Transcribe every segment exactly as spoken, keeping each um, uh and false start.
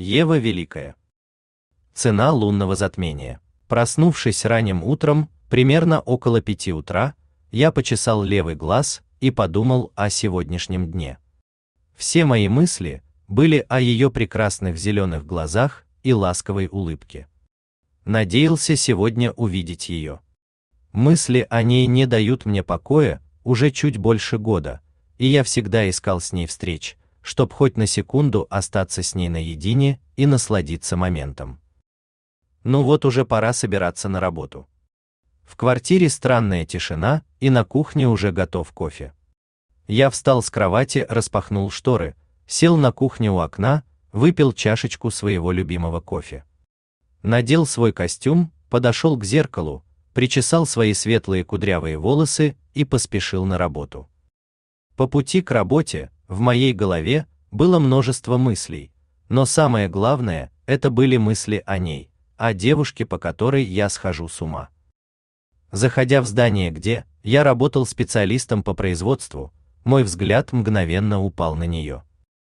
Ева Великая. Цена лунного затмения. Проснувшись ранним утром, примерно около пяти утра, я почесал левый глаз и подумал о сегодняшнем дне. Все мои мысли были о ее прекрасных зеленых глазах и ласковой улыбке. Надеялся сегодня увидеть ее. Мысли о ней не дают мне покоя уже чуть больше года, и я всегда искал с ней встреч, чтоб хоть на секунду остаться с ней наедине и насладиться моментом. Ну вот уже пора собираться на работу. В квартире странная тишина, и на кухне уже готов кофе. Я встал с кровати, распахнул шторы, сел на кухне у окна, выпил чашечку своего любимого кофе. Надел свой костюм, подошел к зеркалу, причесал свои светлые кудрявые волосы и поспешил на работу. По пути к работе в моей голове было множество мыслей, но самое главное – это были мысли о ней, о девушке, по которой я схожу с ума. Заходя в здание, где я работал специалистом по производству, мой взгляд мгновенно упал на нее.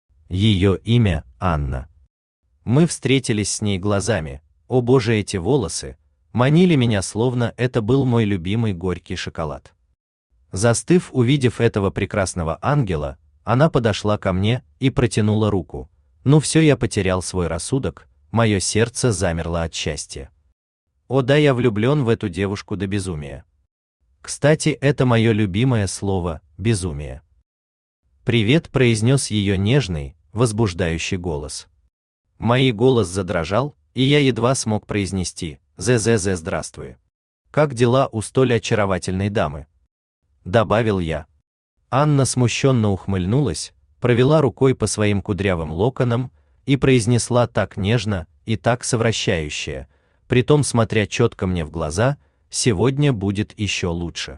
Ее имя – Анна. Мы встретились с ней глазами. О боже, эти волосы манили меня, словно это был мой любимый горький шоколад. Застыв, увидев этого прекрасного ангела, она подошла ко мне и протянула руку. Ну все, я потерял свой рассудок, мое сердце замерло от счастья. О да, я влюблен в эту девушку до безумия. Кстати, это мое любимое слово – безумие. «Привет», – произнес ее нежный, возбуждающий голос. Мой голос задрожал, и я едва смог произнести «ЗЗЗ, здравствуй. Как дела у столь очаровательной дамы?» Добавил я. Анна смущенно ухмыльнулась, провела рукой по своим кудрявым локонам и произнесла так нежно и так совращающе, притом смотря четко мне в глаза: «Сегодня будет еще лучше».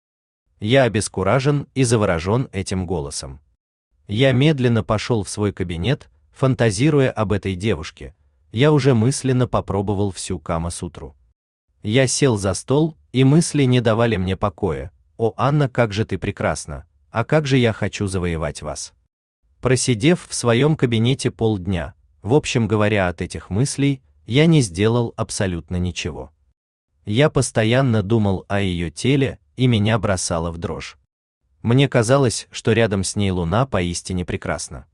Я обескуражен и заворожен этим голосом. Я медленно пошел в свой кабинет, фантазируя об этой девушке. Я уже мысленно попробовал всю Кама-сутру. Я сел за стол, и мысли не давали мне покоя. «О, Анна, как же ты прекрасна! А как же я хочу завоевать вас!» Просидев в своем кабинете полдня, в общем говоря, от этих мыслей я не сделал абсолютно ничего. Я постоянно думал о ее теле, и меня бросало в дрожь. Мне казалось, что рядом с ней луна поистине прекрасна.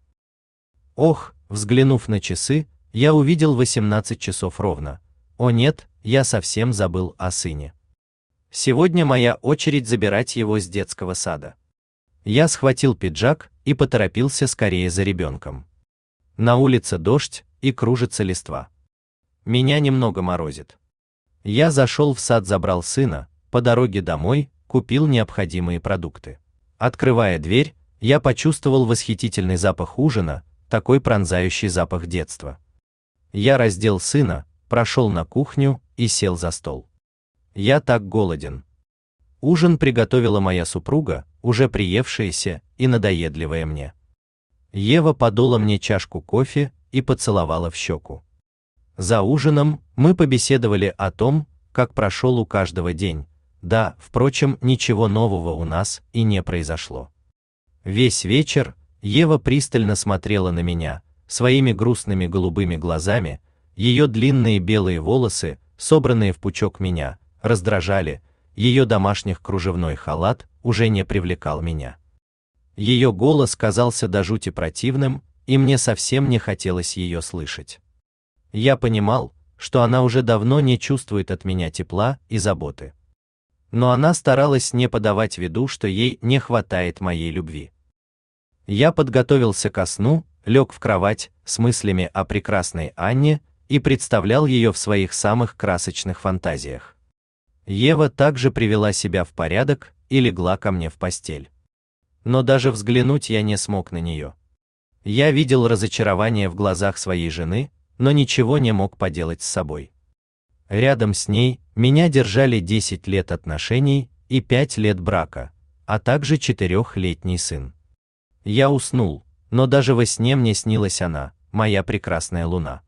Ох, взглянув на часы, я увидел восемнадцать часов ровно. О нет, я совсем забыл о сыне. Сегодня моя очередь забирать его с детского сада. Я схватил пиджак и поторопился скорее за ребенком. На улице дождь и кружится листва. Меня немного морозит. Я зашел в сад, забрал сына, по дороге домой купил необходимые продукты. Открывая дверь, я почувствовал восхитительный запах ужина, такой пронзающий запах детства. Я раздел сына, прошел на кухню и сел за стол. Я так голоден. Ужин приготовила моя супруга, уже приевшаяся и надоедливая мне. Ева подула мне чашку кофе и поцеловала в щеку. За ужином мы побеседовали о том, как прошел у каждого день. Да, впрочем, ничего нового у нас и не произошло. Весь вечер Ева пристально смотрела на меня своими грустными голубыми глазами, ее длинные белые волосы, собранные в пучок, меня раздражали, ее домашних кружевной халат уже не привлекал меня. Ее голос казался до жути противным, и мне совсем не хотелось ее слышать. Я понимал, что она уже давно не чувствует от меня тепла и заботы. Но она старалась не подавать виду, что ей не хватает моей любви. Я подготовился ко сну, лег в кровать с мыслями о прекрасной Анне и представлял ее в своих самых красочных фантазиях. Ева также привела себя в порядок и легла ко мне в постель. Но даже взглянуть я не смог на нее. Я видел разочарование в глазах своей жены, но ничего не мог поделать с собой. Рядом с ней меня держали десять лет отношений и пять лет брака, а также четырехлетний сын. Я уснул, но даже во сне мне снилась она, моя прекрасная луна.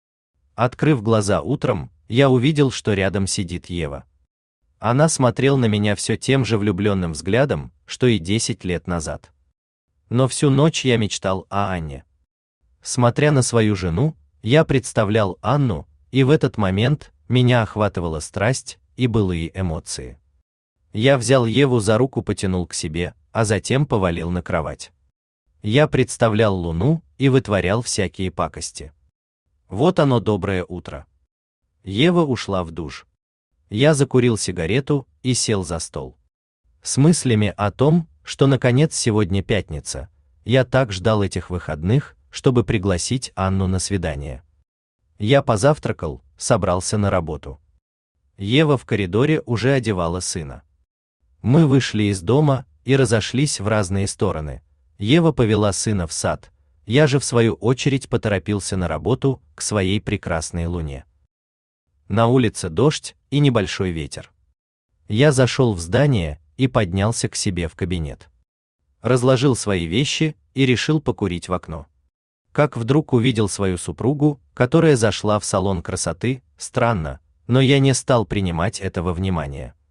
Открыв глаза утром, я увидел, что рядом сидит Ева. Она смотрела на меня все тем же влюбленным взглядом, что и десять лет назад. Но всю ночь я мечтал о Анне. Смотря на свою жену, Я представлял Анну, и в этот момент меня охватывала страсть и былые эмоции. Я взял Еву за руку, потянул к себе, а затем повалил на кровать. Я представлял Луну и вытворял всякие пакости. Вот оно, доброе утро. Ева ушла в душ. Я закурил сигарету и сел за стол. С мыслями о том, что наконец сегодня пятница, я так ждал этих выходных, чтобы пригласить Анну на свидание. Я позавтракал, собрался на работу. Ева в коридоре уже одевала сына. Мы вышли из дома и разошлись в разные стороны. Ева повела сына в сад, я же в свою очередь поторопился на работу к своей прекрасной Луне. На улице дождь и небольшой ветер. Я зашел в здание и поднялся к себе в кабинет. Разложил свои вещи и решил покурить в окно. Как вдруг увидел свою супругу, которая зашла в салон красоты. Странно, но я не стал принимать этого внимания.